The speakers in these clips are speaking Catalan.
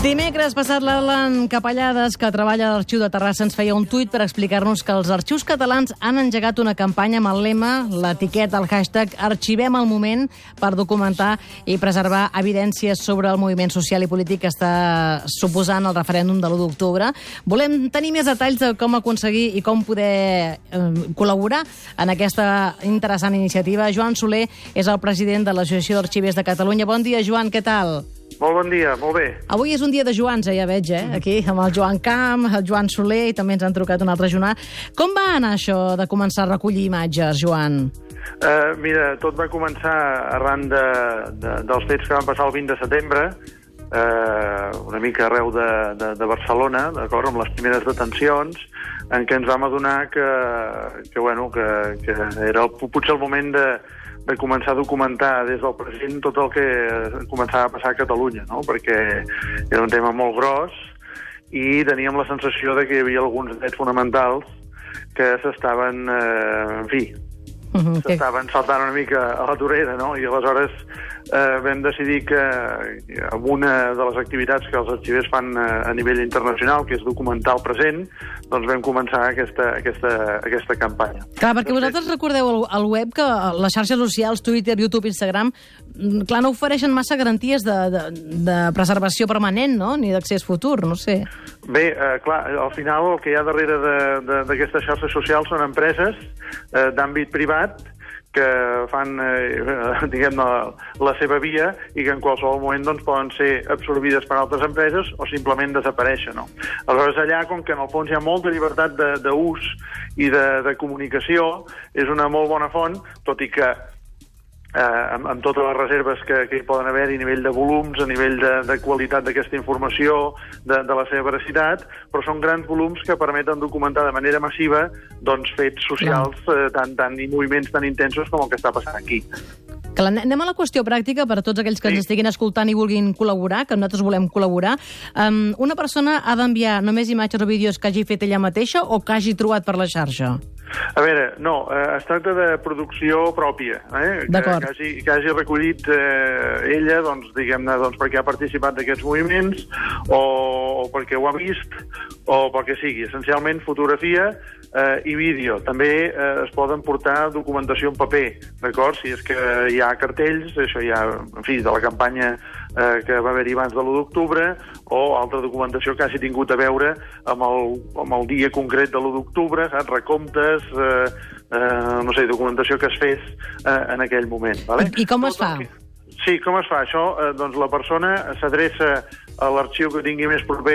Dimecres passat, l'Alan Capellades, que treballa a l'Arxiu de Terrassa, ens feia un tuit per explicar-nos que els arxius catalans han engegat una campanya amb el lema, l'etiqueta, el hashtag Arxivem el moment, per documentar i preservar evidències sobre el moviment social i polític que està suposant el referèndum de l'1 d'octubre. Volem tenir més detalls de com aconseguir i com poder col·laborar en aquesta interessant iniciativa. Joan Soler és el president de l'Associació d'Arxivers de Catalunya. Bon dia, Joan, què tal? Molt bon dia, molt bé. Avui és un dia de Joans, ja veig, aquí, amb el Joan Camp, el Joan Soler, i també ens han trucat un altre Joan. Com va anar això de començar a recollir imatges, Joan? Mira, tot va començar arran dels fets que van passar el 20 de setembre, una mica arreu de Barcelona, d'acord, amb les primeres detencions, en què ens vam adonar que era potser el moment de començar a documentar des del present tot el que començava a passar a Catalunya, no? Perquè era un tema molt gros i teníem la sensació de que hi havia alguns drets fonamentals que s'estaven, s'estaven saltant una mica a la torera, no? I aleshores vam decidir que amb una de les activitats que els arxivers fan a nivell internacional, que és documentar el present, doncs vam començar aquesta campanya. Clar, perquè vosaltres recordeu al web que les xarxes socials, Twitter, YouTube, Instagram, clar, no ofereixen massa garanties de preservació permanent, no? Ni d'accés futur, no sé. Bé, clar, al final el que hi ha darrere d'aquestes xarxes socials són empreses d'àmbit privat que fan, diguem-ne, la seva via i que en qualsevol moment doncs, poden ser absorbides per altres empreses o simplement desaparèixer, no? Aleshores, allà, com que en el fons hi ha molta llibertat d'ús i de comunicació, és una molt bona font, tot i que amb totes les reserves que hi poden haver a nivell de volums, a nivell de qualitat d'aquesta informació, de la seva veracitat, però són grans volums que permeten documentar de manera massiva doncs, fets socials i moviments tan intensos com el que està passant aquí. Anem a la qüestió pràctica per a tots aquells que ens estiguin escoltant i vulguin col·laborar, que nosaltres volem col·laborar. Una persona ha d'enviar només imatges o vídeos que hagi fet ella mateixa o que hagi trobat per la xarxa? A veure, no, es tracta de producció pròpia, que hagi recollit ella, doncs, diguem-ne, perquè ha participat d'aquests moviments o perquè ho ha vist o pel que sigui. Essencialment fotografia i vídeo. També es poden portar documentació en paper, d'acord? Si és que hi ha cartells, això ja, en fi, de la campanya que va haver-hi abans de l'1 d'octubre o altra documentació que hagi tingut a veure amb el dia concret de l'1 d'octubre, recomptes, no sé, documentació que es fes en aquell moment. Vale? I com es fa? Sí, com es fa això? Doncs la persona s'adreça a l'arxiu que tingui més proper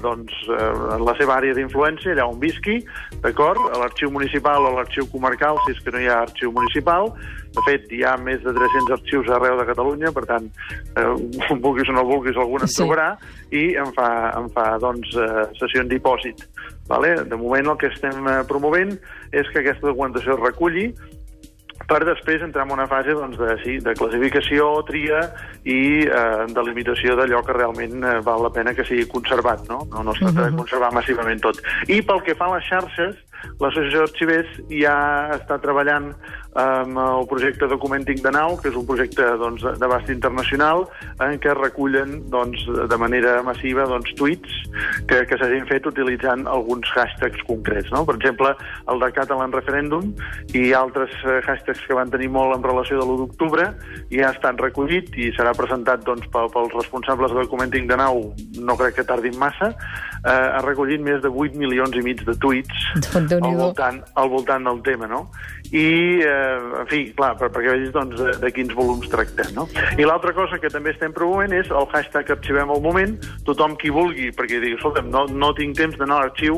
en la seva àrea d'influència, allà on visqui, d'acord? A l'arxiu municipal o a l'arxiu comarcal, si és que no hi ha arxiu municipal. De fet, hi ha més de 300 arxius arreu de Catalunya, per tant, vulguis o no vulguis, algun en trobarà, i em fa sessió en dipòsit. De moment el que estem promovent és que aquesta documentació es reculli per després entrar en una fase de classificació, tria i delimitació d'allò que realment val la pena que sigui conservat, no? No es tracta de conservar massivament tot. I pel que fa a les xarxes, l'Associació d'Arxivers ja està treballant amb el projecte Documenting the Now, que és un projecte d'abast internacional en què recullen de manera massiva tuits que s'hagin fet utilitzant alguns hashtags concrets, no? Per exemple, el de Catalan Referendum i altres hashtags que van tenir molt en relació de l'1 d'octubre ja ha estat recollit i serà presentat pels responsables de Documenting the Now, no crec que tardin massa. Ha recollit més de 8 milions i mig de tuits al voltant del tema, no? I, en fi, clar, perquè vegis de quins volums tractem, no? I l'altra cosa que també estem promovent és el hashtag Arxivem el moment. Tothom qui vulgui, perquè digui, escolta'm, no tinc temps d'anar a l'arxiu,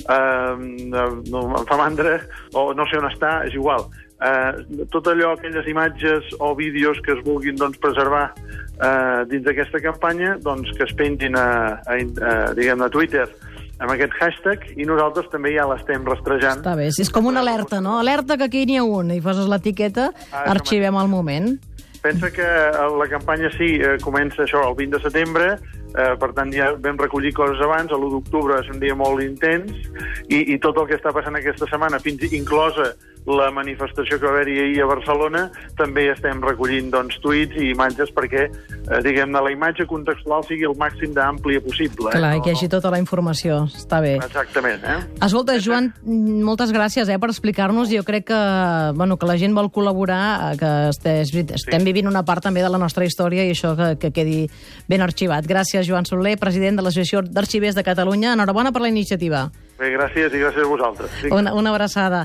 em fa mandra, o no sé on està, és igual. Tot allò, aquelles imatges o vídeos que es vulguin preservar dins d'aquesta campanya, que es pengin a Twitter amb aquest hashtag, i nosaltres també ja l'estem rastrejant. Està bé, és com una alerta, no? Alerta que aquí n'hi ha un, i poses l'etiqueta, arxivem el moment. Pensa que la campanya comença això el 20 de setembre, per tant ja vam recollir coses abans, l'1 d'octubre és un dia molt intens, i tot el que està passant aquesta setmana, fins inclosa la manifestació que va haver-hi ahir a Barcelona, també estem recollint tuits i imatges perquè, diguem-ne, la imatge contextual sigui el màxim d'àmplia possible. Clar, i que hi hagi tota la informació. Està bé. Exactament. Escolta, Joan, moltes gràcies per explicar-nos. Jo crec que la gent vol col·laborar, que estem vivint una part també de la nostra història i això que quedi ben arxivat. Gràcies, Joan Soler, president de l'Associació d'Arxivers de Catalunya. Enhorabona per la iniciativa. Bé, gràcies i gràcies a vosaltres. Una abraçada.